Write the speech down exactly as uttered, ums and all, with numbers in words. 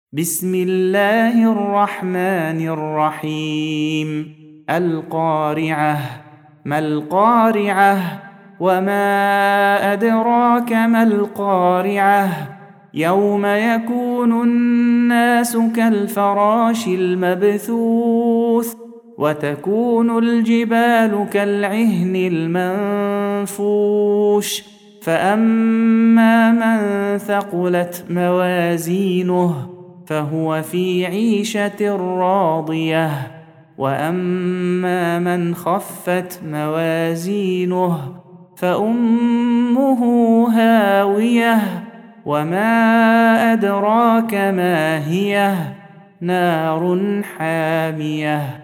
بسم الله الرحمن الرحيم القارعة. ما القارعة؟ وما أدراك ما القارعة؟ يوم يكون الناس كالفراش المبثوث وتكون الجبال كالعهن المنفوش فأما من ثقلت موازينه فهو في عيشة راضية وأما من خفت موازينه فأمه هاوية وما أدراك ما هي نار حامية.